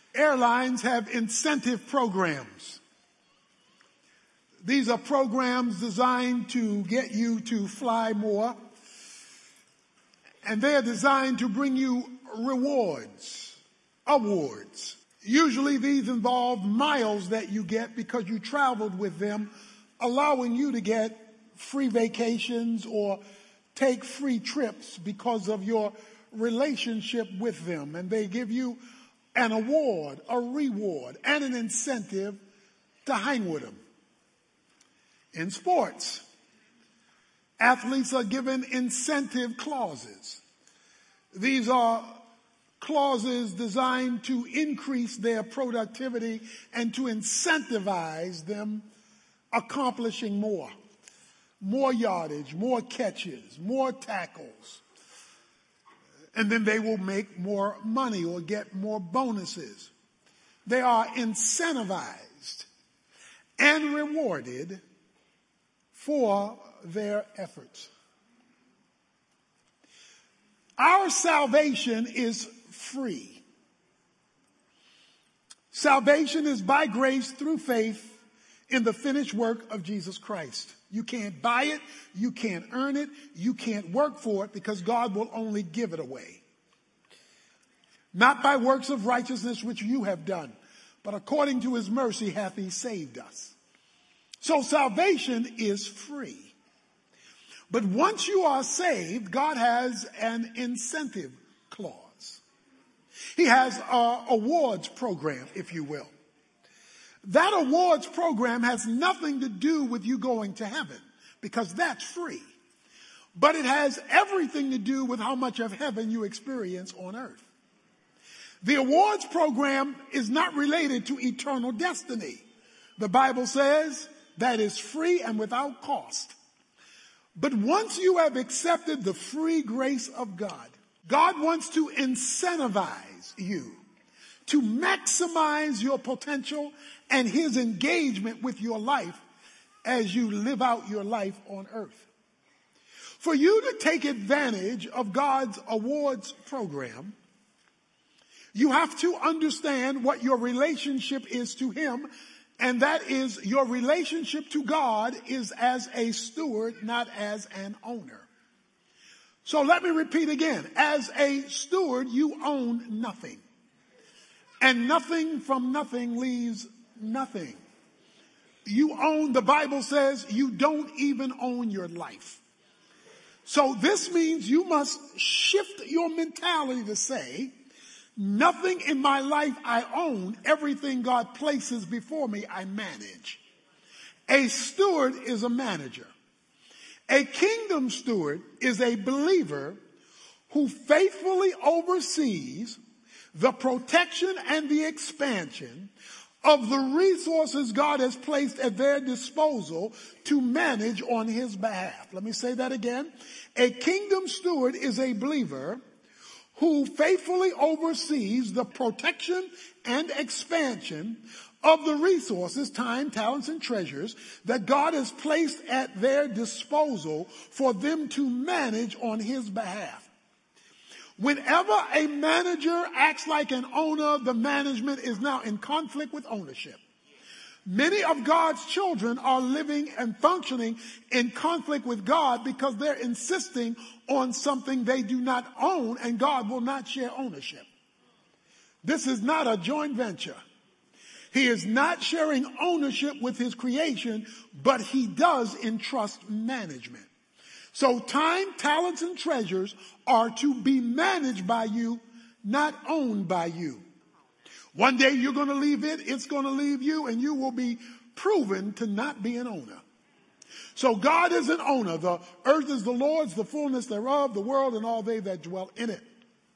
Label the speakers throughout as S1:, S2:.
S1: Airlines have incentive programs. These are programs designed to get you to fly more, and they're designed to bring you rewards, awards. Usually these involve miles that you get because you traveled with them, allowing you to get free vacations or take free trips because of your relationship with them. And they give you an award, a reward, and an incentive to hang with them. In sports, athletes are given incentive clauses. These are clauses designed to increase their productivity and to incentivize them accomplishing more. More yardage, more catches, more tackles. And then they will make more money or get more bonuses. They are incentivized and rewarded for their efforts. Our salvation is free. Salvation is by grace through faith in the finished work of Jesus Christ. You can't buy it, you can't earn it, you can't work for it because God will only give it away. Not by works of righteousness which you have done, but according to his mercy hath he saved us. So salvation is free. But once you are saved, God has an incentive clause. He has an awards program, if you will. That awards program has nothing to do with you going to heaven because that's free. But it has everything to do with how much of heaven you experience on earth. The awards program is not related to eternal destiny. The Bible says that is free and without cost. But once you have accepted the free grace of God, God wants to incentivize you to maximize your potential and his engagement with your life as you live out your life on earth. For you to take advantage of God's awards program, you have to understand what your relationship is to him, and that is your relationship to God is as a steward, not as an owner. So let me repeat again. As a steward, you own nothing. And nothing from nothing leaves nothing. You own, the Bible says, you don't even own your life. So this means you must shift your mentality to say, nothing in my life I own, everything God places before me I manage. A steward is a manager. A kingdom steward is a believer who faithfully oversees the protection and the expansion of the resources God has placed at their disposal to manage on his behalf. Let me say that again. A kingdom steward is a believer who faithfully oversees the protection and expansion of the resources, time, talents, and treasures that God has placed at their disposal for them to manage on his behalf. Whenever a manager acts like an owner, the management is now in conflict with ownership. Many of God's children are living and functioning in conflict with God because they're insisting on something they do not own, and God will not share ownership. This is not a joint venture. He is not sharing ownership with his creation, but he does entrust management. So time, talents, and treasures are to be managed by you, not owned by you. One day you're going to leave it, it's going to leave you, and you will be proven to not be an owner. So God is an owner. The earth is the Lord's, the fullness thereof, the world and all they that dwell in it.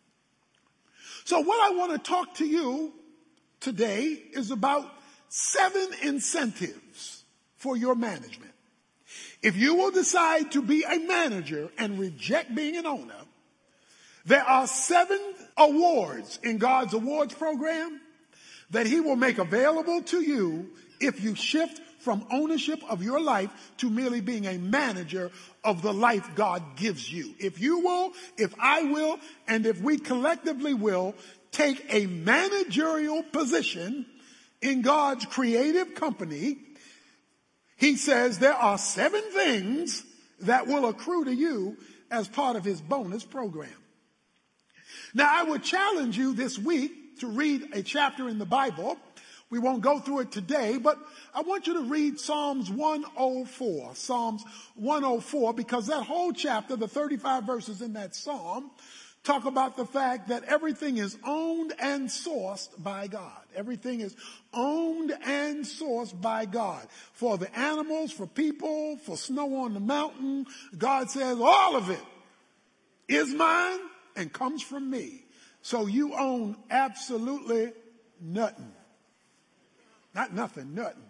S1: So what I want to talk to you today is about 7 incentives for your management. If you will decide to be a manager and reject being an owner, there are 7 awards in God's awards program that he will make available to you if you shift from ownership of your life to merely being a manager of the life God gives you. If you will, if I will, and if we collectively will, take a managerial position in God's creative company, he says there are 7 things that will accrue to you as part of his bonus program. Now, I would challenge you this week to read a chapter in the Bible. We won't go through it today, but I want you to read Psalms 104. Psalms 104, because that whole chapter, the 35 verses in that psalm, talk about the fact that everything is owned and sourced by God. Everything is owned and sourced by God. For the animals, for people, for snow on the mountain, God says all of it is mine and comes from me. So you own absolutely nothing. Not nothing, nothing.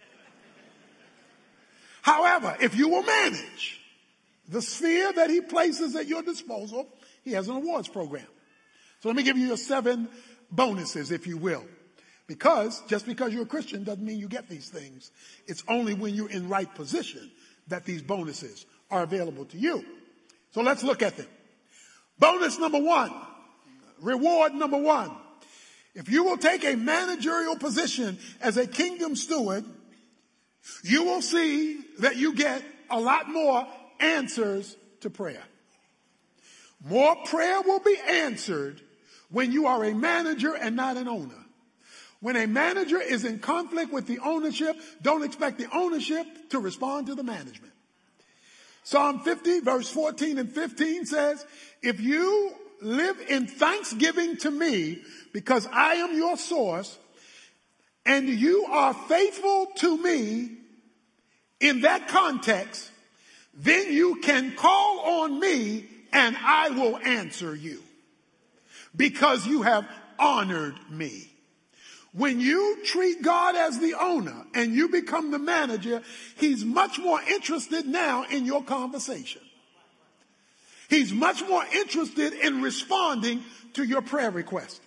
S1: However, if you will manage the sphere that he places at your disposal, he has an awards program. So let me give you your 7 bonuses, if you will. Because just because you're a Christian doesn't mean you get these things. It's only when you're in right position that these bonuses are available to you. So let's look at them. Bonus number 1, reward number 1. If you will take a managerial position as a kingdom steward, you will see that you get a lot more answers to prayer. More prayer will be answered when you are a manager and not an owner. When a manager is in conflict with the ownership, don't expect the ownership to respond to the management. Psalm 50, verse 14 and 15 says, if you live in thanksgiving to me, because I am your source, and you are faithful to me in that context, then you can call on me and I will answer you because you have honored me. When you treat God as the owner and you become the manager, he's much more interested now in your conversation. He's much more interested in responding to your prayer request.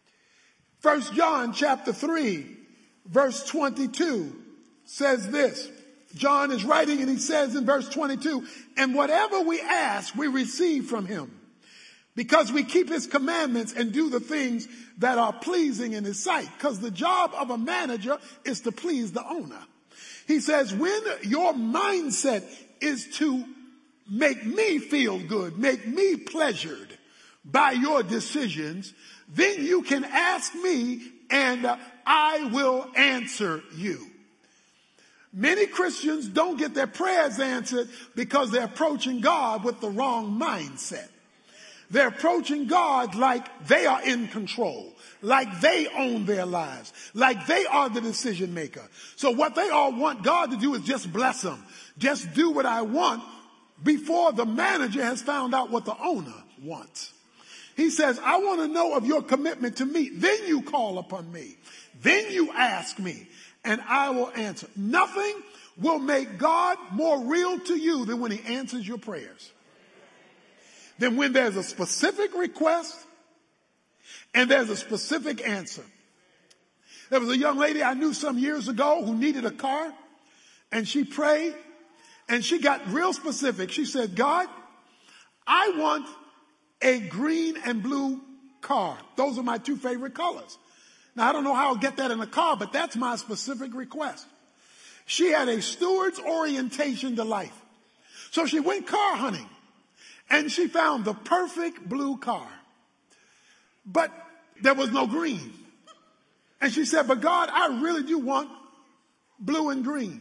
S1: 1 John chapter 3, verse 22 says this. John is writing and he says in verse 22, and whatever we ask, we receive from him because we keep his commandments and do the things that are pleasing in his sight. Because the job of a manager is to please the owner. He says, when your mindset is to make me feel good, make me pleasured by your decisions, then you can ask me and I will answer you. Many Christians don't get their prayers answered because they're approaching God with the wrong mindset. They're approaching God like they are in control, like they own their lives, like they are the decision maker. So what they all want God to do is just bless them. Just do what I want before the manager has found out what the owner wants. He says, I want to know of your commitment to me. Then you call upon me. Then you ask me and I will answer. Nothing will make God more real to you than when he answers your prayers. Then when there's a specific request and there's a specific answer. There was a young lady I knew some years ago who needed a car, and she prayed and she got real specific. She said, God, I want a green and blue car. Those are my 2 favorite colors. Now, I don't know how I'll get that in a car, but that's my specific request. She had a steward's orientation to life. So she went car hunting and she found the perfect blue car. But there was no green. And she said, but God, I really do want blue and green.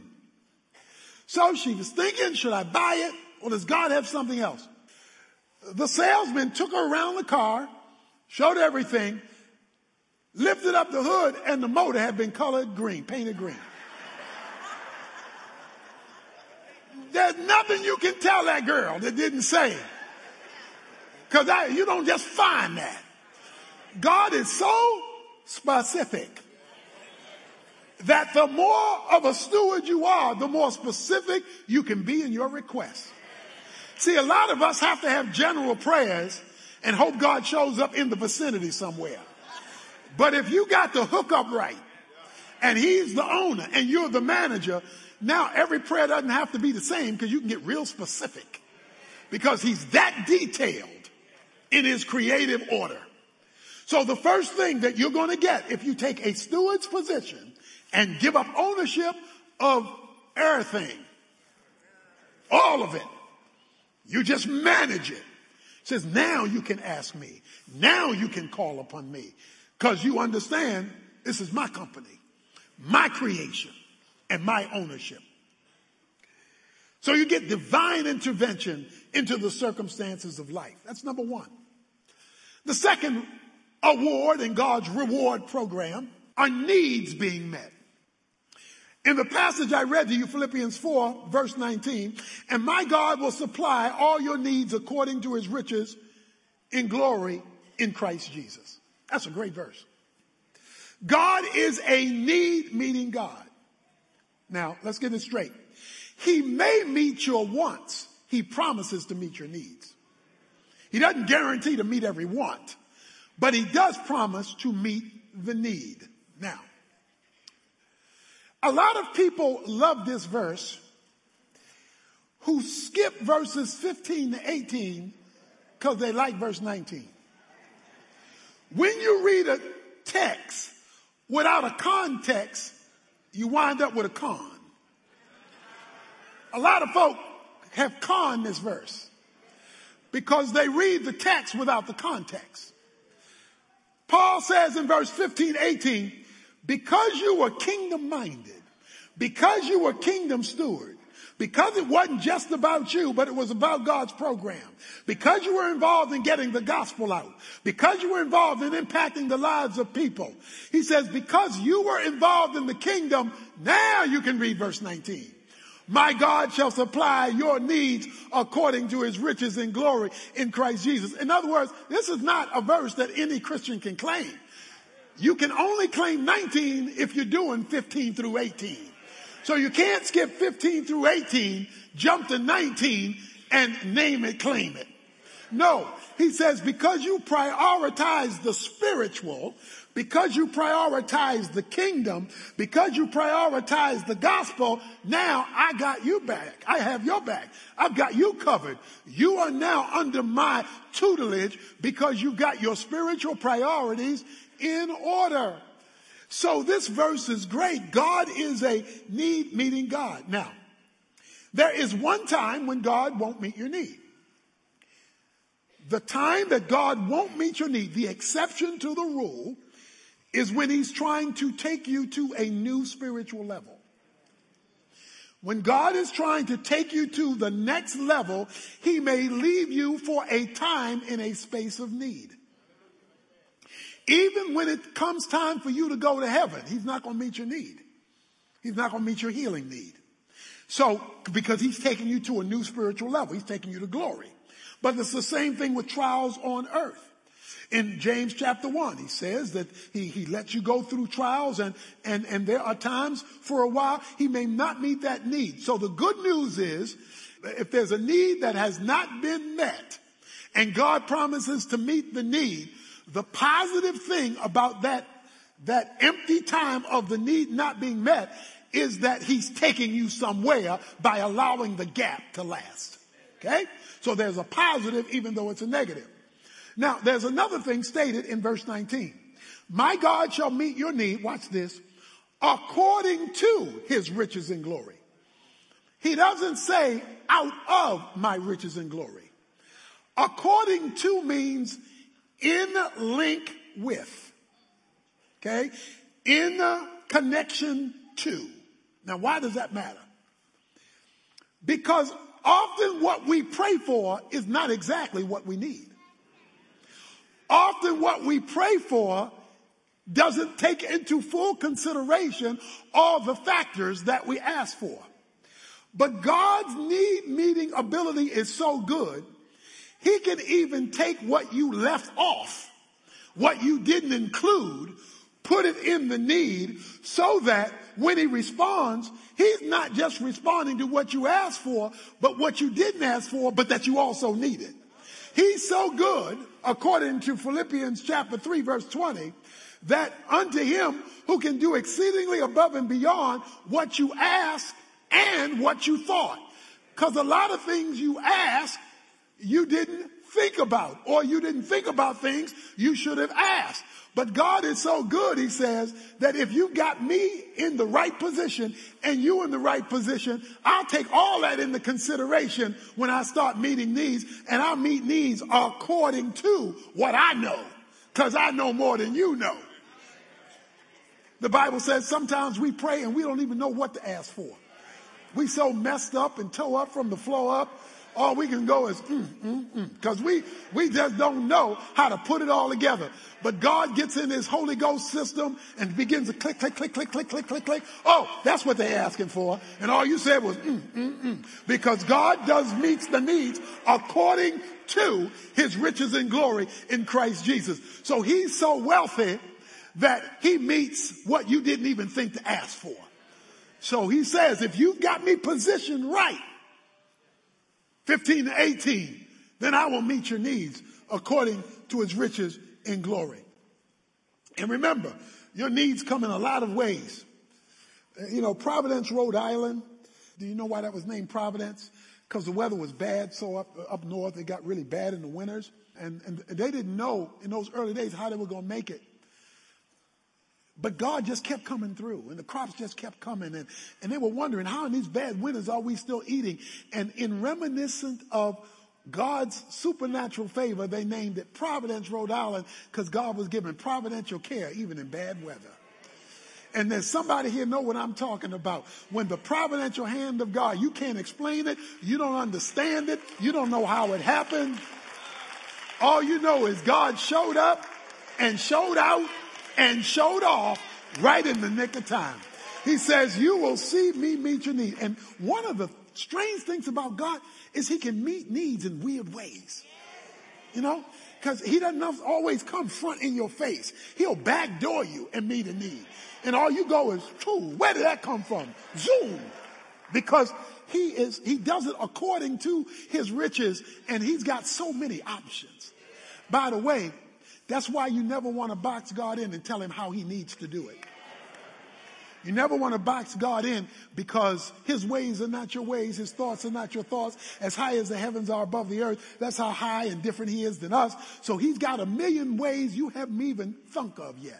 S1: So she was thinking, should I buy it or does God have something else? The salesman took her around the car, showed everything, lifted up the hood, and the motor had been colored green, painted green. There's nothing you can tell that girl that didn't say. Because you don't just find that. God is so specific that the more of a steward you are, the more specific you can be in your request. See, a lot of us have to have general prayers and hope God shows up in the vicinity somewhere. But if you got the hookup right and he's the owner and you're the manager, now every prayer doesn't have to be the same because you can get real specific because he's that detailed in his creative order. So the first thing that you're going to get if you take a steward's position and give up ownership of everything, all of it, you just manage it. It says, now you can ask me. Now you can call upon me. Because you understand this is my company, my creation, and my ownership. So you get divine intervention into the circumstances of life. That's number one. The second award in God's reward program are needs being met. In the passage I read to you, Philippians 4, verse 19, and my God will supply all your needs according to his riches in glory in Christ Jesus. That's a great verse. God is a need-meeting God. Now, let's get this straight. He may meet your wants. He promises to meet your needs. He doesn't guarantee to meet every want, but he does promise to meet the need. Now, a lot of people love this verse who skip verses 15 to 18 because they like verse 19. When you read a text without a context, you wind up with a con. A lot of folk have conned this verse because they read the text without the context. Paul says in verse 15, 18, because you were kingdom-minded, because you were kingdom steward, because it wasn't just about you, but it was about God's program, because you were involved in getting the gospel out, because you were involved in impacting the lives of people. He says, because you were involved in the kingdom, now you can read verse 19. My God shall supply your needs according to his riches in glory in Christ Jesus. In other words, this is not a verse that any Christian can claim. You can only claim 19 if you're doing 15 through 18. So you can't skip 15 through 18, jump to 19, and name it, claim it. No, he says, because you prioritize the spiritual, because you prioritize the kingdom, because you prioritize the gospel, now I got you back. I have your back. I've got you covered. You are now under my tutelage because you got your spiritual priorities in order. So this verse is great. God is a need-meeting God. Now, there is one time when God won't meet your need. The time that God won't meet your need, the exception to the rule, is when he's trying to take you to a new spiritual level. When God is trying to take you to the next level, he may leave you for a time in a space of need. Even when it comes time for you to go to heaven, he's not going to meet your need. He's not going to meet your healing need. So, because he's taking you to a new spiritual level, he's taking you to glory. But it's the same thing with trials on earth. In James chapter 1, he says that he lets you go through trials and there are times for a while he may not meet that need. So the good news is, if there's a need that has not been met and God promises to meet the need, the positive thing about that empty time of the need not being met is that he's taking you somewhere by allowing the gap to last. Okay? So there's a positive even though it's a negative. Now, there's another thing stated in verse 19. My God shall meet your need, watch this, according to his riches and glory. He doesn't say out of my riches and glory. According to means in link with. Okay? In connection to. Now, why does that matter? Because often what we pray for is not exactly what we need. Often what we pray for doesn't take into full consideration all the factors that we ask for. But God's need-meeting ability is so good, he can even take what you left off, what you didn't include, put it in the need so that when he responds, he's not just responding to what you asked for, but what you didn't ask for, but that you also needed. He's so good, according to Philippians chapter 3, verse 20, that unto him who can do exceedingly above and beyond what you ask and what you thought. Because a lot of things you ask, you didn't think about, or you didn't think about things you should have asked. But God is so good, he says, that if you got me in the right position and you in the right position, I'll take all that into consideration when I start meeting needs, and I'll meet needs according to what I know, because I know more than you know. The Bible says sometimes we pray and we don't even know what to ask for. We so messed up and toe up from the floor up. All we can go is, because we just don't know how to put it all together. But God gets in his Holy Ghost system and begins to click, click, click, click, click, click, click, click. Oh, that's what they're asking for. And all you said was, because God meets the needs according to his riches and glory in Christ Jesus. So he's so wealthy that he meets what you didn't even think to ask for. So he says, if you've got me positioned right, 15 to 18, then I will meet your needs according to his riches in glory. And remember, your needs come in a lot of ways. Providence, Rhode Island. Do you know why that was named Providence? Because the weather was bad. So up north, it got really bad in the winters. And they didn't know in those early days how they were going to make it. But God just kept coming through, and the crops just kept coming, and they were wondering, how in these bad winters are we still eating? And in reminiscent of God's supernatural favor, they named it Providence, Rhode Island, because God was giving providential care even in bad weather. And there's somebody here know what I'm talking about. When the providential hand of God, you can't explain it, you don't understand it, you don't know how it happened. All you know is God showed up and showed out and showed off right in the nick of time. He says, you will see me meet your need. And one of the strange things about God is he can meet needs in weird ways. Because he doesn't always come front in your face. He'll backdoor you and meet a need. And all you go is, where did that come from? Zoom. Because he does it according to his riches, and he's got so many options. By the way, that's why you never want to box God in and tell him how he needs to do it. You never want to box God in, because his ways are not your ways. His thoughts are not your thoughts. As high as the heavens are above the earth, that's how high and different he is than us. So he's got a million ways you haven't even thunk of yet.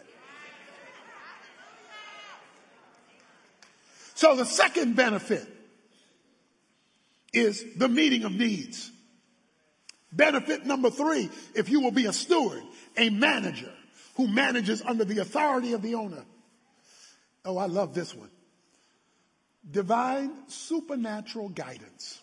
S1: So the second benefit is the meeting of needs. Benefit number 3, if you will be a steward, a manager who manages under the authority of the owner. Oh, I love this one. Divine supernatural guidance.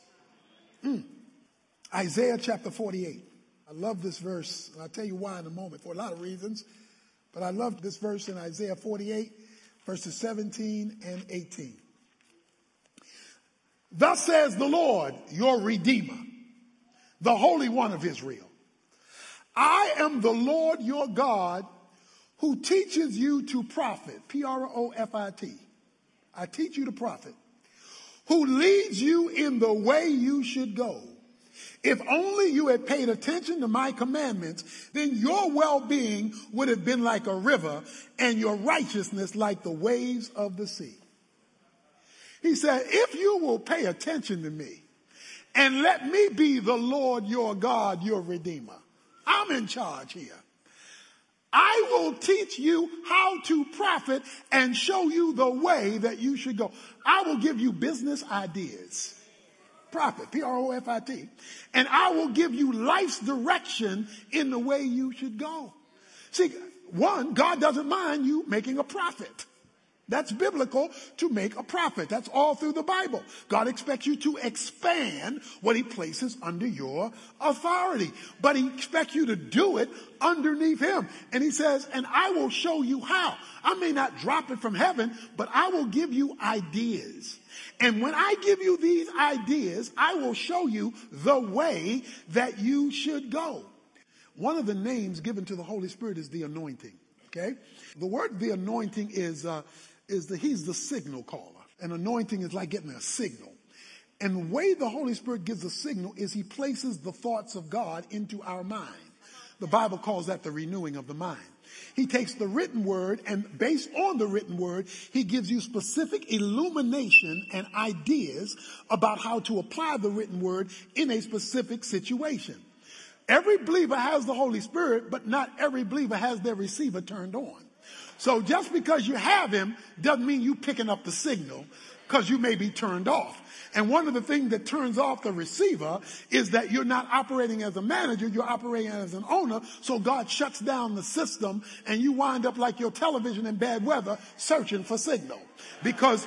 S1: Isaiah chapter 48. I love this verse. I'll tell you why in a moment for a lot of reasons. But I love this verse in Isaiah 48, verses 17 and 18. Thus says the Lord, your Redeemer, the Holy One of Israel. I am the Lord your God who teaches you to profit. Profit. I teach you to profit. Who leads you in the way you should go. If only you had paid attention to my commandments, then your well-being would have been like a river and your righteousness like the waves of the sea. He said, if you will pay attention to me and let me be the Lord your God, your Redeemer. I'm in charge here. I will teach you how to profit and show you the way that you should go. I will give you business ideas. Profit, Profit. And I will give you life's direction in the way you should go. See, one, God doesn't mind you making a profit. That's biblical, to make a profit. That's all through the Bible. God expects you to expand what he places under your authority. But he expects you to do it underneath him. And he says, and I will show you how. I may not drop it from heaven, but I will give you ideas. And when I give you these ideas, I will show you the way that you should go. One of the names given to the Holy Spirit is the anointing. Okay? The word the anointing is he's the signal caller. An anointing is like getting a signal. And the way the Holy Spirit gives a signal is he places the thoughts of God into our mind. The Bible calls that the renewing of the mind. He takes the written word, and based on the written word, he gives you specific illumination and ideas about how to apply the written word in a specific situation. Every believer has the Holy Spirit, but not every believer has their receiver turned on. So just because you have him doesn't mean you picking up the signal, because you may be turned off. And one of the things that turns off the receiver is that you're not operating as a manager, you're operating as an owner. So God shuts down the system and you wind up like your television in bad weather searching for signal. Because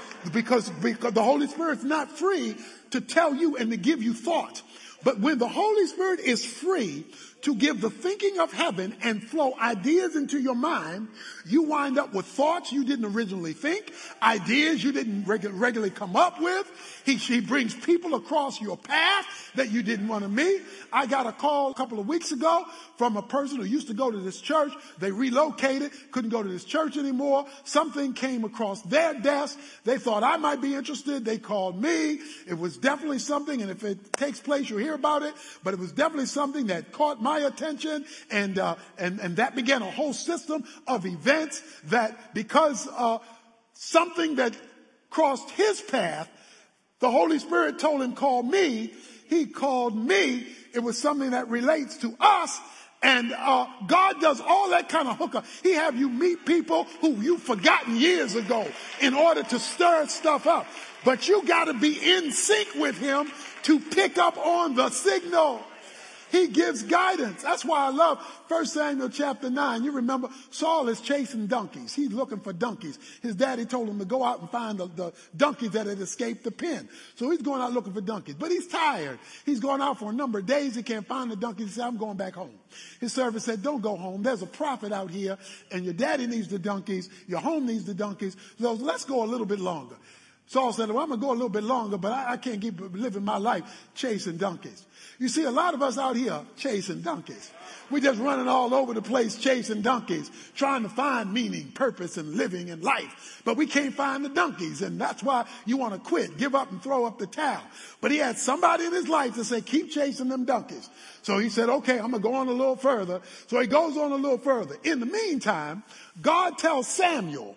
S1: the Holy Spirit's not free to tell you and to give you thought. But when the Holy Spirit is free to give the thinking of heaven and flow ideas into your mind, you wind up with thoughts you didn't originally think, ideas you didn't regularly come up with. He brings people across your path that you didn't want to meet. I got a call a couple of weeks ago from a person who used to go to this church. They relocated, couldn't go to this church anymore. Something came across their desk. They thought I might be interested. They called me. It was definitely something, and if it takes place, you'll hear about it. But it was definitely something that caught my attention, and that began a whole system of events that because something that crossed his path, the Holy Spirit told him, call me. He called me. It was something that relates to us. And God does all that kind of hookup. He have you meet people who you've forgotten years ago in order to stir stuff up. But you got to be in sync with him to pick up on the signal. He gives guidance. That's why I love 1 Samuel chapter 9. You remember Saul is chasing donkeys. He's looking for donkeys. His daddy told him to go out and find the donkeys that had escaped the pen. So he's going out looking for donkeys. But he's tired. He's going out for a number of days. He can't find the donkeys. He said, I'm going back home. His servant said, don't go home. There's a prophet out here, and your daddy needs the donkeys. Your home needs the donkeys. So let's go a little bit longer. Saul said, well, I'm going to go a little bit longer, but I can't keep living my life chasing donkeys. You see, a lot of us out here chasing donkeys. We're just running all over the place chasing donkeys, trying to find meaning, purpose, and living in life. But we can't find the donkeys, and that's why you want to quit, give up, and throw up the towel. But he had somebody in his life to say, keep chasing them donkeys. So he said, okay, I'm going to go on a little further. So he goes on a little further. In the meantime, God tells Samuel,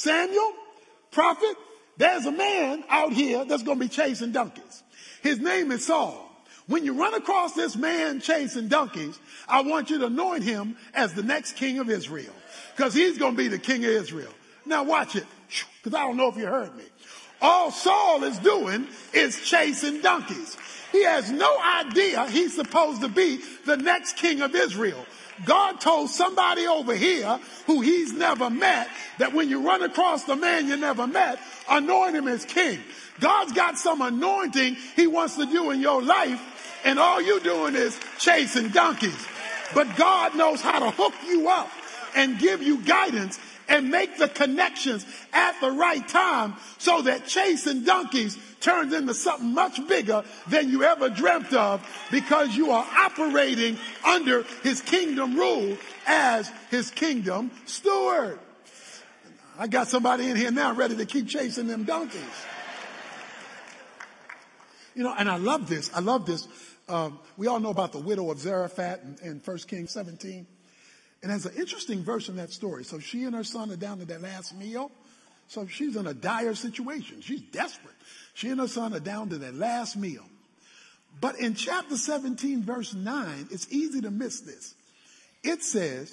S1: prophet, there's a man out here that's going to be chasing donkeys. His name is Saul. When you run across this man chasing donkeys, I want you to anoint him as the next king of Israel, because he's going to be the king of Israel. Now watch it, because I don't know if you heard me. All Saul is doing is chasing donkeys. He has no idea he's supposed to be the next king of Israel. God told somebody over here who he's never met that when you run across the man you never met, anoint him as king. God's got some anointing he wants to do in your life, and all you're doing is chasing donkeys. But God knows how to hook you up and give you guidance and make the connections at the right time so that chasing donkeys turns into something much bigger than you ever dreamt of, because you are operating under his kingdom rule as his kingdom steward. I got somebody in here now ready to keep chasing them donkeys. You know, and I love this. We all know about the widow of Zarephath in 1 Kings 17. And there's an interesting verse in that story. So she and her son are down to their last meal. So she's in a dire situation. She's desperate. She and her son are down to their last meal. But in chapter 17, verse 9, it's easy to miss this. It says,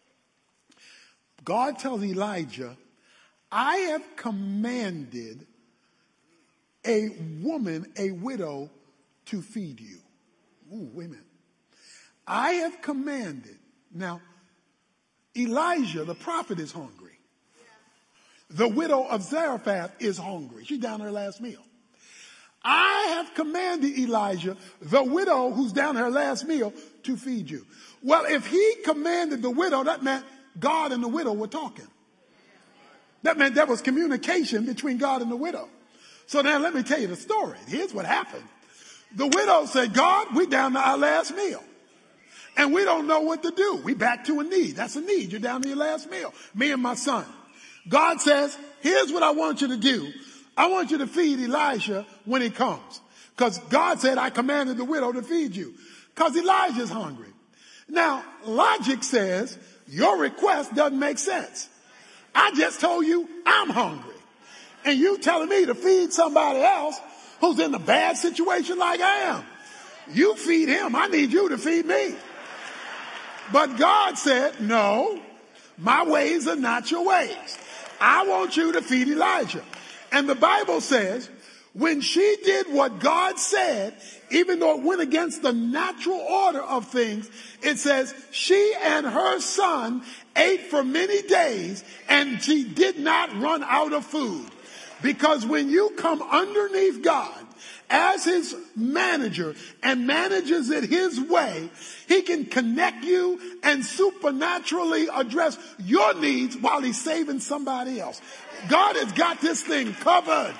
S1: God tells Elijah, I have commanded a woman, a widow, to feed you. Ooh, wait a minute. I have commanded. Now, Elijah, the prophet, is hungry. The widow of Zarephath is hungry. She's down her last meal. I have commanded Elijah, the widow who's down her last meal, to feed you. Well, if he commanded the widow, that meant God and the widow were talking. That meant there was communication between God and the widow. So now let me tell you the story. Here's what happened. The widow said, God, we're down to our last meal. And we don't know what to do. We back to a need. That's a need. You're down to your last meal. Me and my son. God says, here's what I want you to do. I want you to feed Elijah when he comes. Because God said, I commanded the widow to feed you. Because Elijah's hungry. Now, logic says your request doesn't make sense. I just told you I'm hungry. And you telling me to feed somebody else who's in a bad situation like I am. You feed him. I need you to feed me. But God said, no, my ways are not your ways. I want you to feed Elijah. And the Bible says, when she did what God said, even though it went against the natural order of things, it says she and her son ate for many days and she did not run out of food. Because when you come underneath God as his manager and manages it his way, he can connect you and supernaturally address your needs while he's saving somebody else. God has got this thing covered.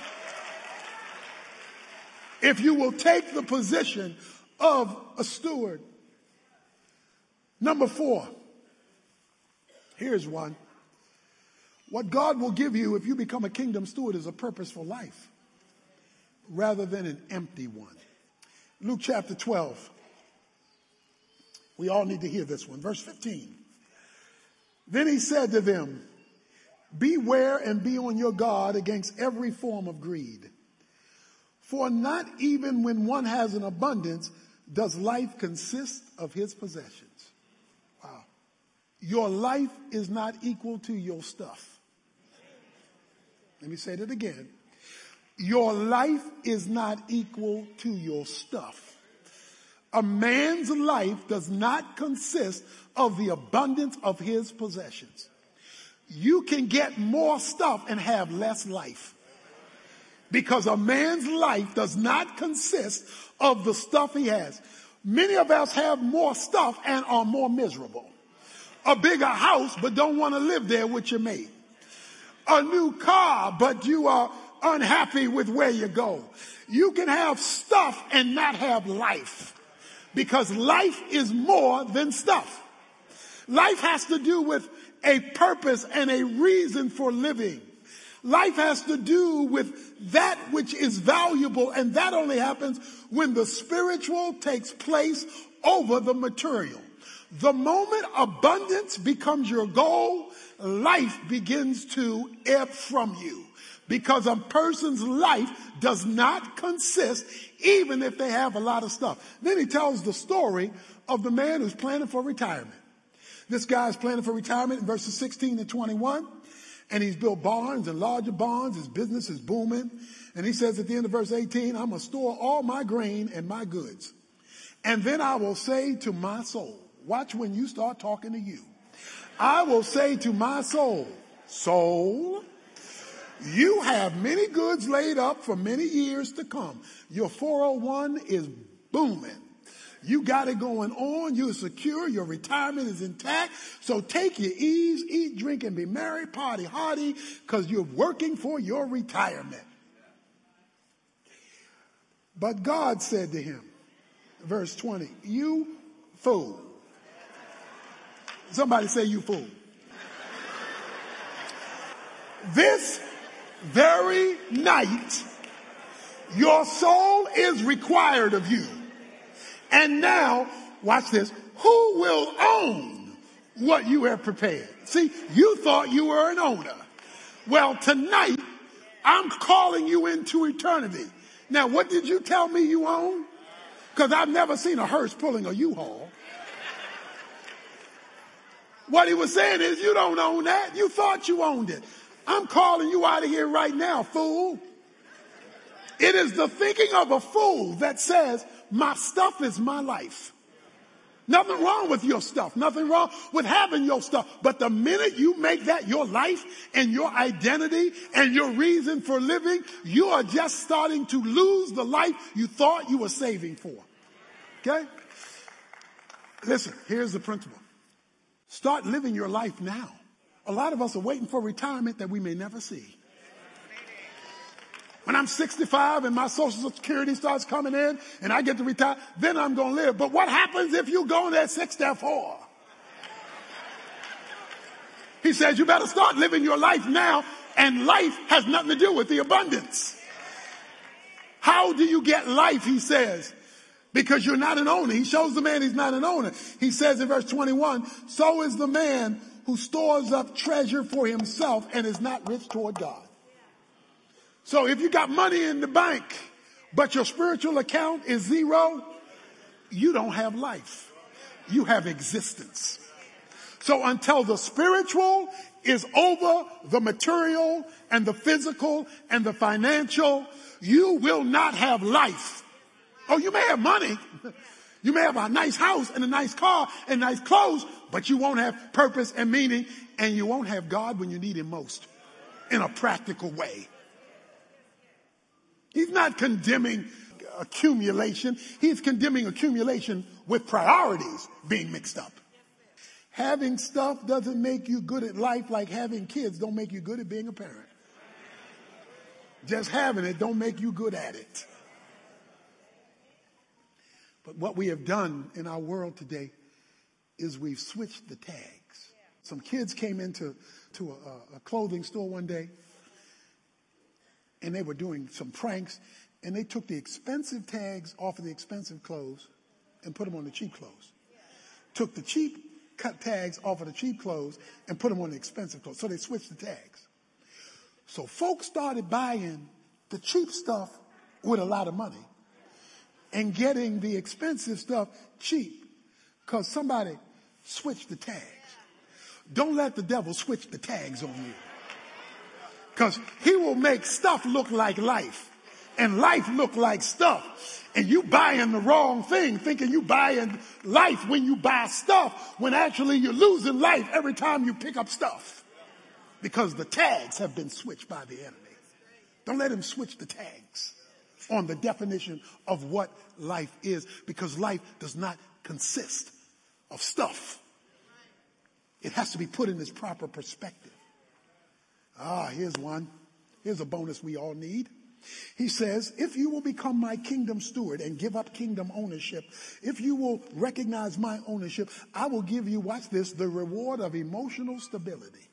S1: If you will take the position of a steward. Number 4. Here's one. What God will give you if you become a kingdom steward is a purposeful life rather than an empty one. Luke chapter 12. We all need to hear this one. Verse 15. Then he said to them, beware and be on your guard against every form of greed. For not even when one has an abundance does life consist of his possessions. Wow. Your life is not equal to your stuff. Let me say that again. Your life is not equal to your stuff. A man's life does not consist of the abundance of his possessions. You can get more stuff and have less life. Because a man's life does not consist of the stuff he has. Many of us have more stuff and are more miserable. A bigger house, but don't want to live there with your mate. A new car, but you are unhappy with where you go. You can have stuff and not have life. Because life is more than stuff. Life has to do with a purpose and a reason for living. Life has to do with that which is valuable, and that only happens when the spiritual takes place over the material. The moment abundance becomes your goal, life begins to ebb from you. Because a person's life does not consist, even if they have a lot of stuff. Then he tells the story of the man who's planning for retirement. This guy's planning for retirement in verses 16 and 21. And he's built barns and larger barns. His business is booming. And he says at the end of verse 18, I'm going to store all my grain and my goods. And then I will say to my soul, watch when you start talking to you. I will say to my soul, soul, you have many goods laid up for many years to come. Your 401 is booming. You got it going on. You're secure. Your retirement is intact. So take your ease, eat, drink, and be merry, party hardy, because you're working for your retirement. But God said to him, verse 20, you fool. Somebody say you fool. This very night, your soul is required of you. And now, watch this, who will own what you have prepared? See, you thought you were an owner. Well, tonight, I'm calling you into eternity. Now, what did you tell me you own? Because I've never seen a hearse pulling a U-Haul. What he was saying is, you don't own that. You thought you owned it. I'm calling you out of here right now, fool. It is the thinking of a fool that says, my stuff is my life. Nothing wrong with your stuff. Nothing wrong with having your stuff. But the minute you make that your life and your identity and your reason for living, you are just starting to lose the life you thought you were saving for. Okay? Listen, here's the principle. Start living your life now. A lot of us are waiting for retirement that we may never see. When I'm 65 and my Social Security starts coming in and I get to retire, then I'm going to live. But what happens if you go at 64? He says you better start living your life now, and life has nothing to do with the abundance. How do you get life, he says? Because you're not an owner. He shows the man he's not an owner. He says in verse 21, so is the man who stores up treasure for himself and is not rich toward God. So if you got money in the bank, but your spiritual account is zero, you don't have life. You have existence. So until the spiritual is over the material and the physical and the financial, you will not have life. Oh, you may have money. You may have a nice house and a nice car and nice clothes, but you won't have purpose and meaning, and you won't have God when you need him most in a practical way. He's not condemning accumulation. He's condemning accumulation with priorities being mixed up. Having stuff doesn't make you good at life like having kids don't make you good at being a parent. Just having it don't make you good at it. But what we have done in our world today is we've switched the tags. Some kids came into a clothing store one day, and they were doing some pranks, and they took the expensive tags off of the expensive clothes and put them on the cheap clothes. Took the cheap cut tags off of the cheap clothes and put them on the expensive clothes. So they switched the tags. So folks started buying the cheap stuff with a lot of money and getting the expensive stuff cheap because somebody switched the tags. Don't let the devil switch the tags on you, because he will make stuff look like life and life look like stuff. And you buying the wrong thing, thinking you buying life when you buy stuff, when actually you're losing life every time you pick up stuff, because the tags have been switched by the enemy. Don't let him switch the tags on the definition of what life is, because life does not consist of stuff. It has to be put in its proper perspective. Here's one. Here's a bonus we all need. He says, if you will become my kingdom steward and give up kingdom ownership, if you will recognize my ownership, I will give you, watch this, the reward of emotional stability.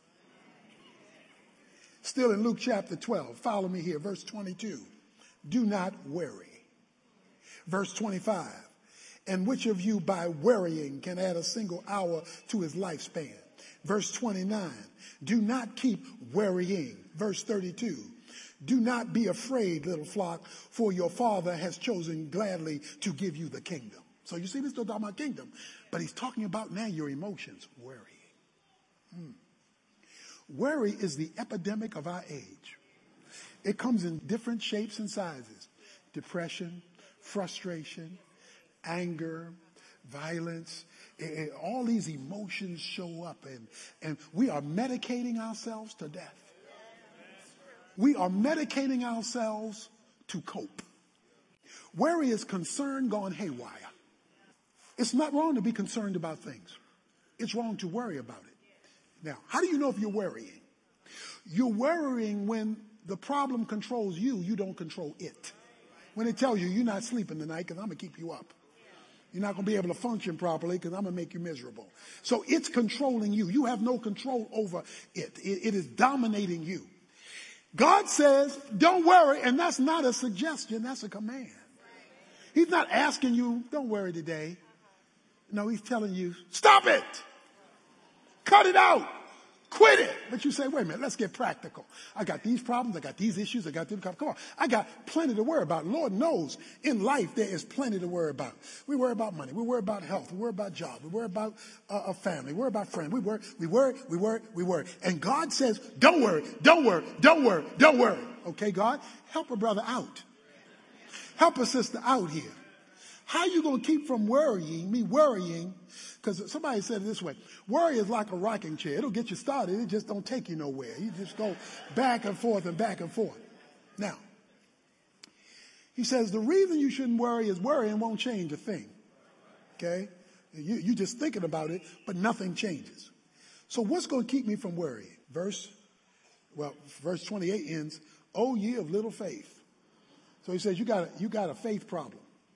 S1: Still in Luke chapter 12, follow me here, verse 22. Do not worry. Verse 25. And which of you by worrying can add a single hour to his lifespan? Verse 29. Do not keep worrying. Verse 32. Do not be afraid, little flock, for your Father has chosen gladly to give you the kingdom. So you see, we're still talking about kingdom, but he's talking about now your emotions, worrying. Worry is the epidemic of our age. It comes in different shapes and sizes. Depression, frustration, anger, violence. All these emotions show up, and we are medicating ourselves to death. We are medicating ourselves to cope. Worry is concern gone haywire. It's not wrong to be concerned about things. It's wrong to worry about it. Now, how do you know if you're worrying? You're worrying when the problem controls you, you don't control it. When it tells you you're not sleeping tonight because I'm going to keep you up. You're not going to be able to function properly because I'm going to make you miserable. So it's controlling you. You have no control over it. It is dominating you. God says, don't worry, and that's not a suggestion, that's a command. He's not asking you, don't worry today. No, he's telling you, stop it. Cut it out. Quit it. But you say, wait a minute, let's get practical. I got these problems, I got these issues, I got this. Come on, I got plenty to worry about. Lord knows in life there is plenty to worry about. We worry about money, we worry about health, we worry about job, we worry about a family, we worry about friends, we worry. And God says, don't worry, don't worry, don't worry, don't worry. Okay, God, help a brother out. Help a sister out here. How are you going to keep from worrying, me worrying? Because somebody said it this way, worry is like a rocking chair. It'll get you started. It just don't take you nowhere. You just go back and forth and back and forth. Now, he says the reason you shouldn't worry is worrying won't change a thing. Okay? You just thinking about it, but nothing changes. So what's going to keep me from worrying? Verse 28 ends, O ye of little faith. So he says you got a faith problem.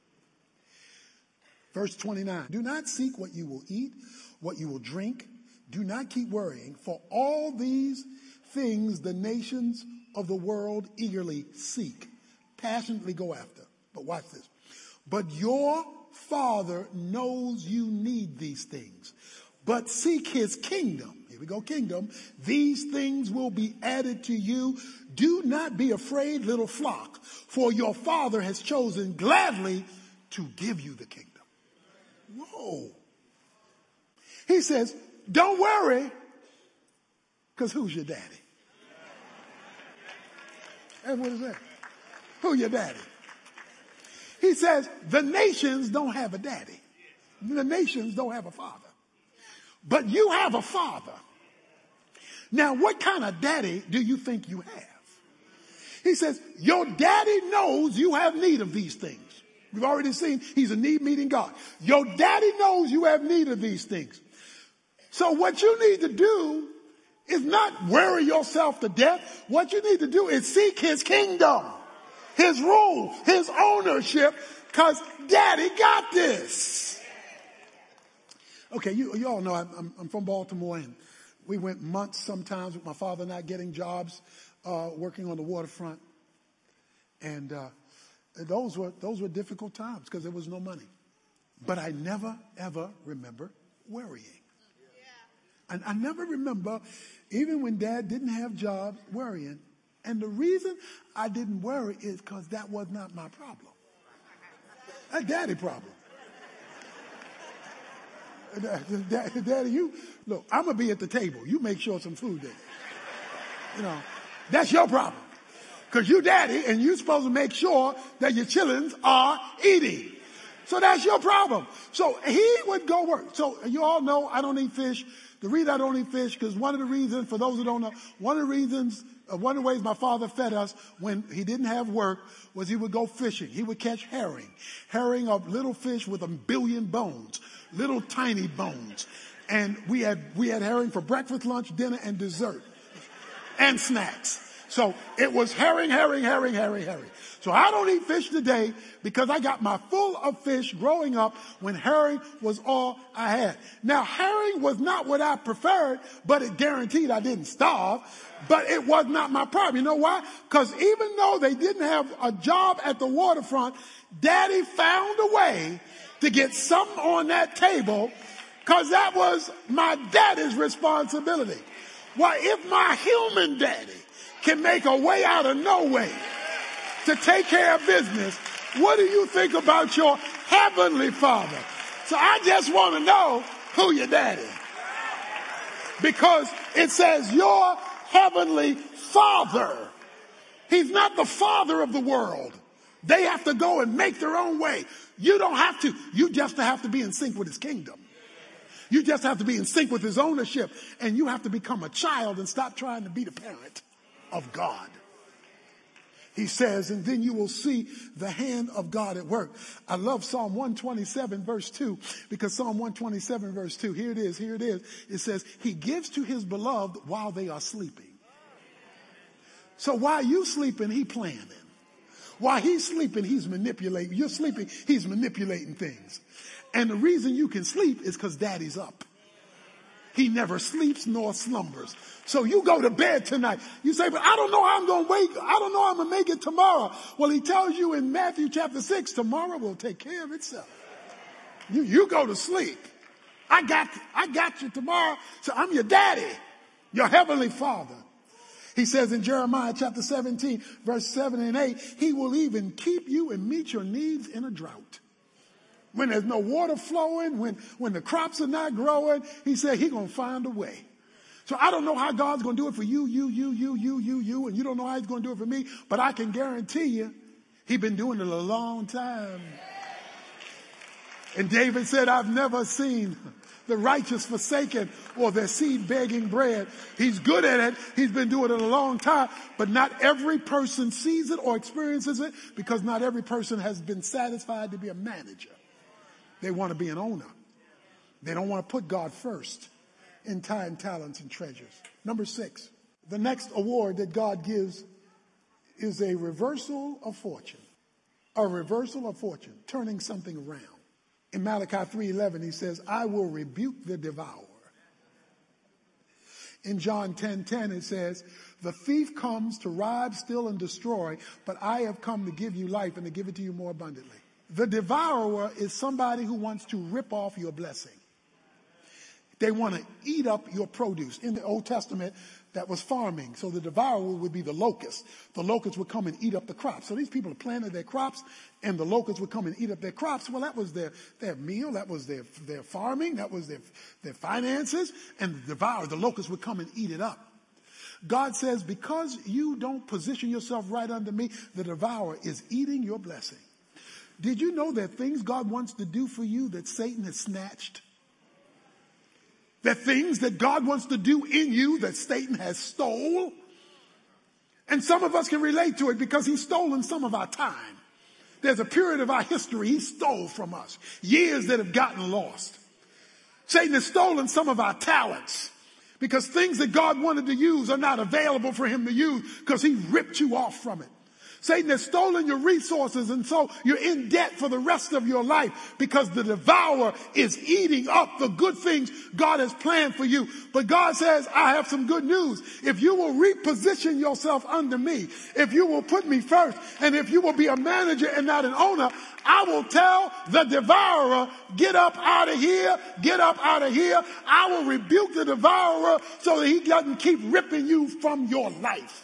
S1: Verse 29, do not seek what you will eat, what you will drink. Do not keep worrying, for all these things the nations of the world eagerly seek, passionately go after. But watch this. But your Father knows you need these things. But seek his kingdom. Here we go, kingdom. These things will be added to you. Do not be afraid, little flock, for your Father has chosen gladly to give you the kingdom. Whoa. He says, don't worry, because who's your daddy? And what is that? Who your daddy? He says, the nations don't have a daddy. The nations don't have a father. But you have a father. Now, what kind of daddy do you think you have? He says, your daddy knows you have need of these things. We've already seen he's a need-meeting God. Your daddy knows you have need of these things. So what you need to do is not worry yourself to death. What you need to do is seek his kingdom, his rule, his ownership, because daddy got this. Okay, you all know I'm from Baltimore, and we went months sometimes with my father not getting jobs, working on the waterfront. And those were difficult times because there was no money. But I never, ever remember worrying. And I never remember, even when Dad didn't have jobs, worrying. And the reason I didn't worry is because that was not my problem. That's Daddy's problem. Daddy, look, I'm going to be at the table. You make sure some food there. That's your problem. Because you daddy and you're supposed to make sure that your children are eating. So that's your problem. So he would go work. So you all know I don't eat fish. The reason I don't eat fish, because one of the reasons, for those who don't know, one of the ways my father fed us when he didn't have work was he would go fishing. He would catch herring. Herring are little fish with 1 billion bones, little tiny bones. And we had herring for breakfast, lunch, dinner, and dessert, and snacks. So it was herring. So I don't eat fish today because I got my full of fish growing up when herring was all I had. Now, herring was not what I preferred, but it guaranteed I didn't starve. But it was not my problem. You know why? Because even though they didn't have a job at the waterfront, Daddy found a way to get something on that table because that was my daddy's responsibility. Well, if my human daddy can make a way out of no way to take care of business, what do you think about your heavenly Father? So I just want to know who your daddy is. Because it says your heavenly Father. He's not the father of the world. They have to go and make their own way. You don't have to. You just have to be in sync with his kingdom. You just have to be in sync with his ownership. And you have to become a child and stop trying to be the parent of God. He says, and then you will see the hand of God at work. I love Psalm 127 verse 2, because Psalm 127 verse 2, here it is. It says, he gives to his beloved while they are sleeping. So while you sleeping, he planning. While he's sleeping, he's manipulating. You're sleeping, he's manipulating things. And the reason you can sleep is because daddy's up. He never sleeps nor slumbers. So you go to bed tonight. You say, but I don't know how I'm going to wake. I don't know how I'm going to make it tomorrow. Well, he tells you in Matthew chapter 6, tomorrow will take care of itself. You go to sleep. I got you tomorrow. So I'm your daddy, your heavenly Father. He says in Jeremiah chapter 17, verse 7 and 8, he will even keep you and meet your needs in a drought. When there's no water flowing, when the crops are not growing, he said he's going to find a way. So I don't know how God's going to do it for you, and you don't know how he's going to do it for me, but I can guarantee you he's been doing it a long time. And David said, I've never seen the righteous forsaken or their seed begging bread. He's good at it. He's been doing it a long time, but not every person sees it or experiences it because not every person has been satisfied to be a manager. They want to be an owner. They don't want to put God first in time, talents, and treasures. Number 6, the next award that God gives is a reversal of fortune. A reversal of fortune, turning something around. In Malachi 3:11, he says, I will rebuke the devourer. In John 10:10, it says, the thief comes to rob, steal, and destroy, but I have come to give you life and to give it to you more abundantly. The devourer is somebody who wants to rip off your blessing. They want to eat up your produce. In the Old Testament, that was farming. So the devourer would be the locust. The locust would come and eat up the crops. So these people had planted their crops, and the locusts would come and eat up their crops. Well, that was their meal. That was their farming. That was their finances. And the devourer, the locust, would come and eat it up. God says, because you don't position yourself right under me, the devourer is eating your blessing. Did you know that things God wants to do for you that Satan has snatched? That things that God wants to do in you that Satan has stole? And some of us can relate to it because he's stolen some of our time. There's a period of our history he stole from us. Years that have gotten lost. Satan has stolen some of our talents. Because things that God wanted to use are not available for him to use because he ripped you off from it. Satan has stolen your resources, and so you're in debt for the rest of your life because the devourer is eating up the good things God has planned for you. But God says, I have some good news. If you will reposition yourself under me, if you will put me first, and if you will be a manager and not an owner, I will tell the devourer, get up out of here, get up out of here. I will rebuke the devourer so that he doesn't keep ripping you from your life.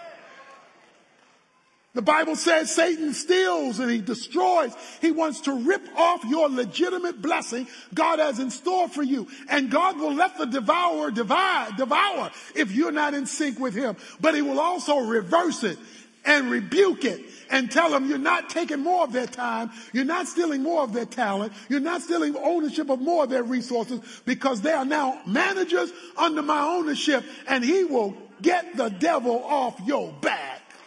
S1: The Bible says Satan steals and he destroys. He wants to rip off your legitimate blessing God has in store for you. And God will let the devourer devour if you're not in sync with him. But he will also reverse it and rebuke it and tell them you're not taking more of their time. You're not stealing more of their talent. You're not stealing ownership of more of their resources because they are now managers under my ownership, and he will get the devil off your back.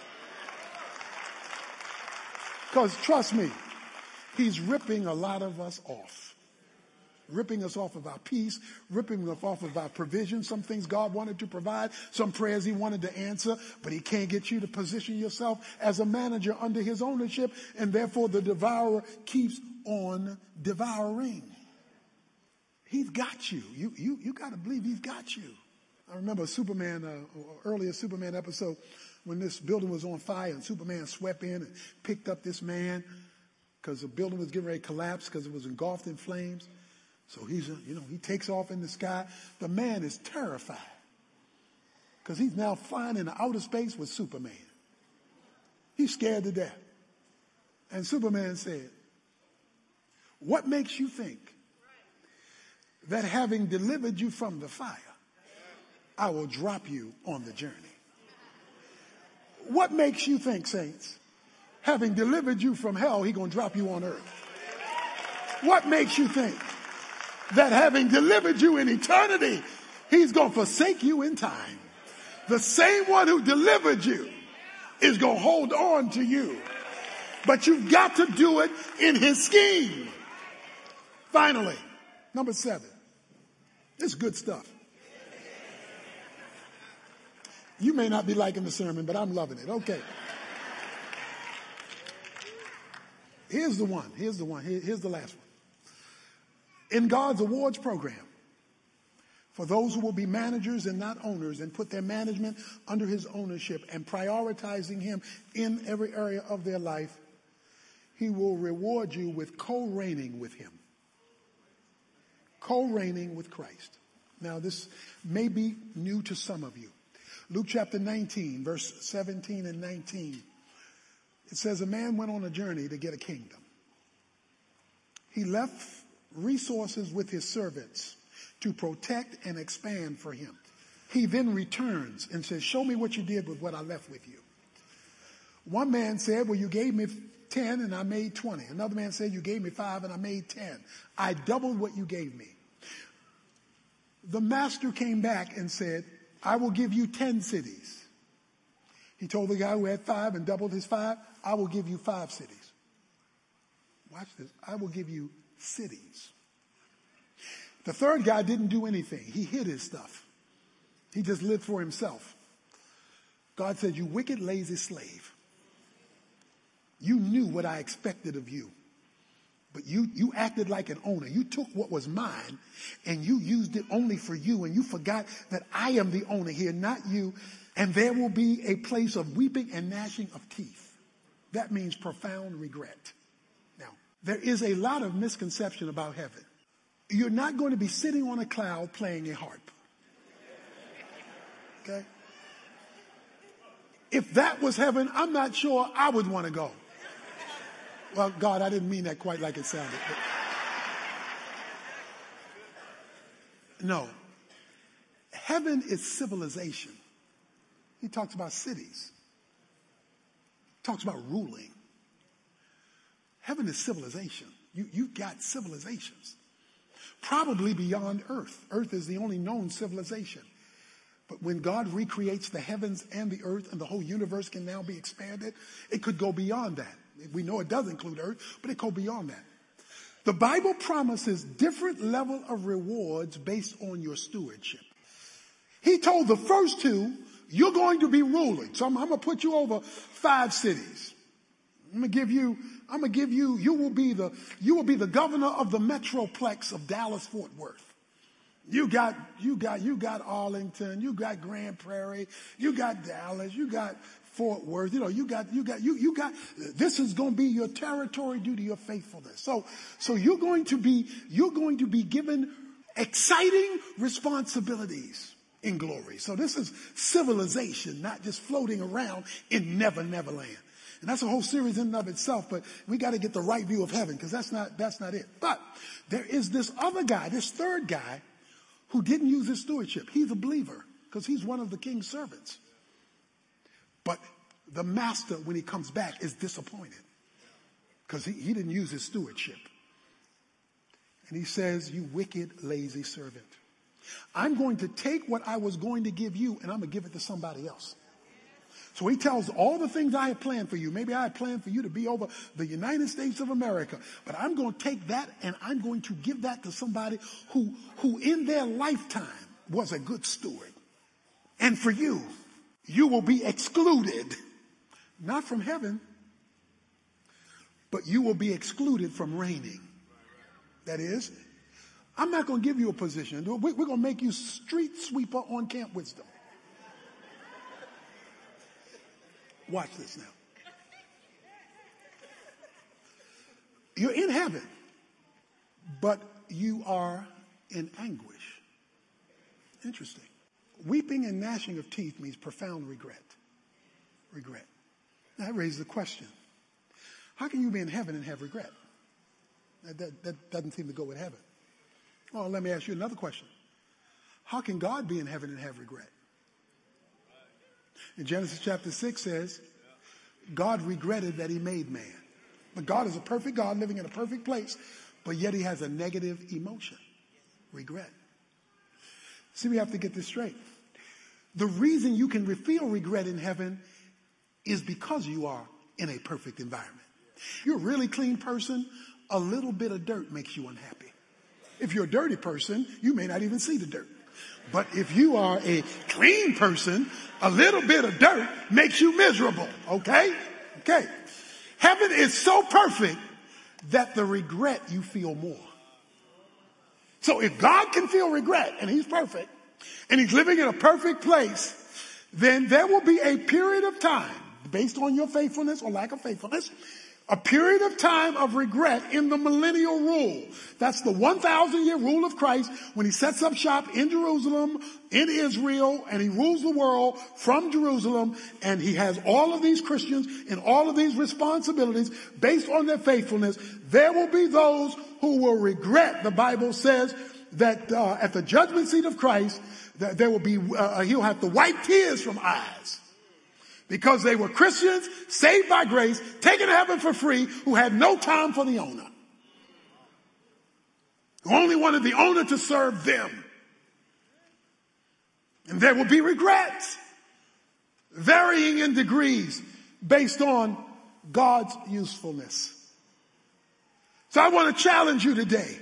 S1: Because trust me, he's ripping a lot of us off. Ripping us off of our peace, ripping us off of our provision. Some things God wanted to provide, some prayers he wanted to answer, but he can't get you to position yourself as a manager under his ownership, and therefore the devourer keeps on devouring. He's got you. You got to believe he's got you. I remember a Superman, earlier Superman episode, when this building was on fire and Superman swept in and picked up this man because the building was getting ready to collapse because it was engulfed in flames. So he takes off in the sky. The man is terrified because he's now flying into outer space with Superman. He's scared to death. And Superman said, what makes you think that having delivered you from the fire, I will drop you on the journey? What makes you think, saints, having delivered you from hell, he's going to drop you on earth? What makes you think that having delivered you in eternity, he's going to forsake you in time? The same one who delivered you is going to hold on to you. But you've got to do it in his scheme. Finally, number 7. This is good stuff. You may not be liking the sermon, but I'm loving it. Okay. Here's the one. Here's the last one. In God's awards program, for those who will be managers and not owners and put their management under his ownership and prioritizing him in every area of their life, he will reward you with co-reigning with him. Co-reigning with Christ. Now, this may be new to some of you. Luke chapter 19, verse 17 and 19. It says, a man went on a journey to get a kingdom. He left resources with his servants to protect and expand for him. He then returns and says, show me what you did with what I left with you. One man said, well, you gave me 10 and I made 20. Another man said, you gave me 5 and I made 10. I doubled what you gave me. The master came back and said, I will give you 10 cities. He told the guy who had 5 and doubled his 5, I will give you 5 cities. Watch this. I will give you cities. The third guy didn't do anything. He hid his stuff. He just lived for himself. God said, you wicked, lazy slave. You knew what I expected of you. But you acted like an owner. You took what was mine and you used it only for you. And you forgot that I am the owner here, not you. And there will be a place of weeping and gnashing of teeth. That means profound regret. Now, there is a lot of misconception about heaven. You're not going to be sitting on a cloud playing a harp. Okay? If that was heaven, I'm not sure I would want to go. Well, God, I didn't mean that quite like it sounded. But no. Heaven is civilization. He talks about cities. Talks about ruling. Heaven is civilization. You've got civilizations. Probably beyond earth. Earth is the only known civilization. But when God recreates the heavens and the earth and the whole universe can now be expanded, it could go beyond that. We know it does include earth, but it could go beyond that. The Bible promises different level of rewards based on your stewardship. He told the first two, you're going to be ruling. So I'm going to put you over 5 cities. I'm going to give you, you will be the governor of the Metroplex of Dallas-Fort Worth. You got Arlington, you got Grand Prairie, you got Dallas, you got Fort Worth, you got, this is going to be your territory due to your faithfulness. So you're going to be given exciting responsibilities in glory. So this is civilization, not just floating around in Never Land. And that's a whole series in and of itself, but we got to get the right view of heaven because that's not it. But there is this other guy, this third guy, who didn't use his stewardship. He's a believer because he's one of the king's servants. But the master, when he comes back, is disappointed because he didn't use his stewardship. And he says, you wicked, lazy servant. I'm going to take what I was going to give you and I'm going to give it to somebody else. So he tells all the things I had planned for you. Maybe I had planned for you to be over the United States of America. But I'm going to take that and I'm going to give that to somebody who in their lifetime was a good steward. And for you, you will be excluded, not from heaven, but you will be excluded from reigning. That is, I'm not going to give you a position. We're going to make you street sweeper on Camp Wisdom. Watch this now. You're in heaven, but you are in anguish. Interesting. Weeping and gnashing of teeth means profound regret. Regret. Now, that raises the question. How can you be in heaven and have regret? That doesn't seem to go with heaven. Well, let me ask you another question. How can God be in heaven and have regret? In Genesis chapter 6 says, God regretted that he made man. But God is a perfect God living in a perfect place, but yet he has a negative emotion, regret. See, we have to get this straight. The reason you can feel regret in heaven is because you are in a perfect environment. You're a really clean person, a little bit of dirt makes you unhappy. If you're a dirty person, you may not even see the dirt. But if you are a clean person, a little bit of dirt makes you miserable. Okay? Okay. Heaven is so perfect that the regret you feel more. So if God can feel regret and he's perfect and he's living in a perfect place, then there will be a period of time based on your faithfulness or lack of faithfulness, a period of time of regret in the millennial rule. That's the 1,000-year rule of Christ when he sets up shop in Jerusalem, in Israel, and he rules the world from Jerusalem. And he has all of these Christians and all of these responsibilities based on their faithfulness. There will be those who will regret. The Bible says that at the judgment seat of Christ, that there will be, he'll have to wipe tears from eyes. Because they were Christians, saved by grace, taken to heaven for free, who had no time for the owner. Who only wanted the owner to serve them. And there will be regrets, varying in degrees based on God's usefulness. So I want to challenge you today.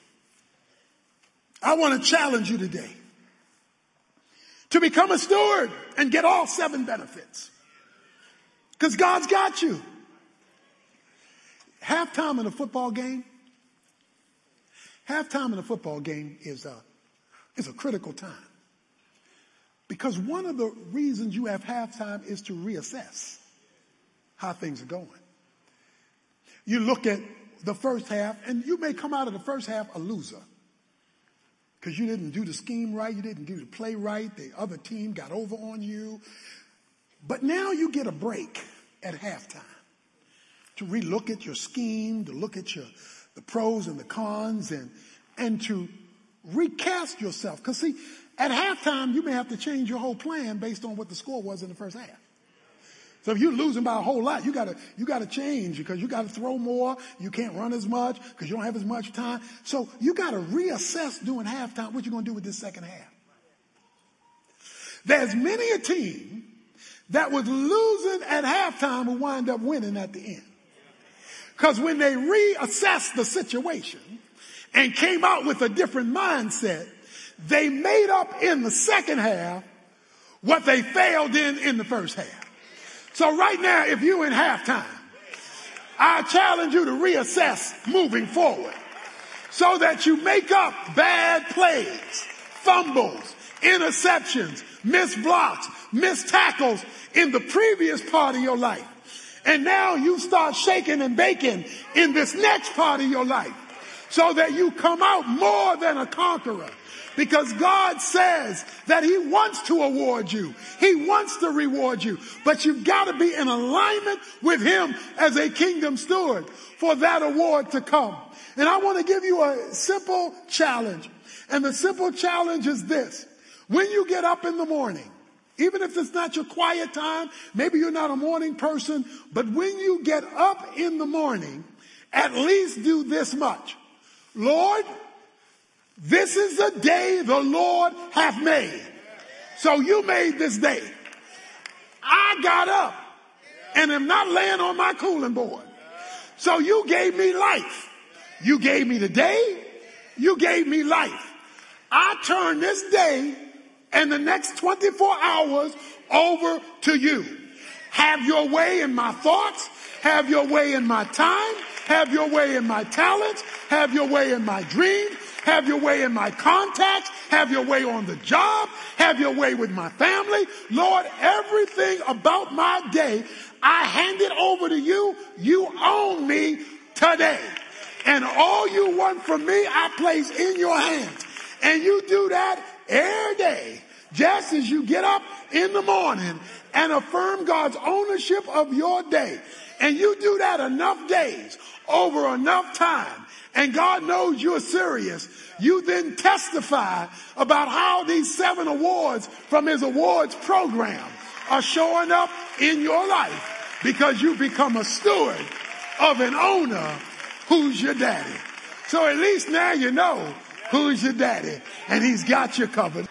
S1: I want to challenge you today to become a steward and get all 7 benefits. Because God's got you. Halftime in a football game is a critical time. Because one of the reasons you have halftime is to reassess how things are going. You look at the first half, and you may come out of the first half a loser. Because you didn't do the scheme right, you didn't do the play right, the other team got over on you. But now you get a break at halftime to relook at your scheme, to look at the pros and the cons, and to recast yourself. Because see, at halftime, you may have to change your whole plan based on what the score was in the first half. So if you're losing by a whole lot, you gotta change, because you gotta throw more. You can't run as much because you don't have as much time. So you gotta reassess during halftime what you're gonna do with this second half. There's many a team that was losing at halftime who wind up winning at the end. Because when they reassessed the situation and came out with a different mindset, they made up in the second half what they failed in the first half. So right now, if you're in halftime, I challenge you to reassess moving forward so that you make up bad plays, fumbles, interceptions, missed blocks, missed tackles in the previous part of your life. And now you start shaking and baking in this next part of your life so that you come out more than a conqueror. Because God says that he wants to award you. He wants to reward you. But you've got to be in alignment with him as a kingdom steward for that award to come. And I want to give you a simple challenge. And the simple challenge is this. When you get up in the morning, even if it's not your quiet time, maybe you're not a morning person, but when you get up in the morning, at least do this much. Lord, this is the day the Lord hath made. So you made this day. I got up and am not laying on my cooling board. So you gave me life. You gave me the day. You gave me life. I turn this day and the next 24 hours over to you. Have your way in my thoughts. Have your way in my time. Have your way in my talents. Have your way in my dreams. Have your way in my contacts. Have your way on the job. Have your way with my family. Lord, everything about my day, I hand it over to you. You own me today. And all you want from me, I place in your hands. And you do that every day, just as you get up in the morning and affirm God's ownership of your day. And you do that enough days, over enough time, and God knows you're serious. You then testify about how these 7 awards from his awards program are showing up in your life because you become a steward of an owner who's your daddy. So at least now you know who's your daddy, and he's got you covered.